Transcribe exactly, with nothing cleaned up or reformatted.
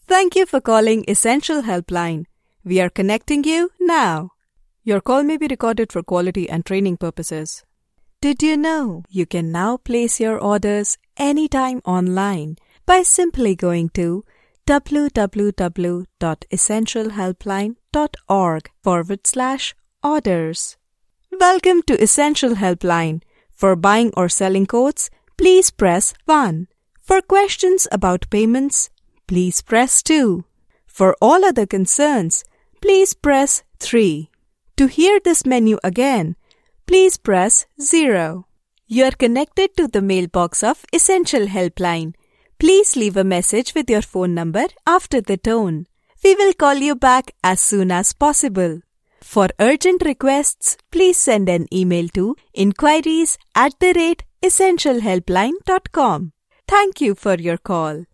Thank you for calling Essential Helpline. We are connecting you now. Your call may be recorded for quality and training purposes. Did you know you can now place your orders anytime online by simply going to www.essentialhelpline.org forward slash orders. Welcome to Essential Helpline. For buying or selling quotes, please press one. For questions about payments, please press two. For all other concerns, please press three. To hear this menu again, please press zero. You are connected to the mailbox of Essential Helpline. Please leave a message with your phone number after the tone. We will call you back as soon as possible. For urgent requests, please send an email to inquiries at the rate essentialhelpline dot com. Thank you for your call.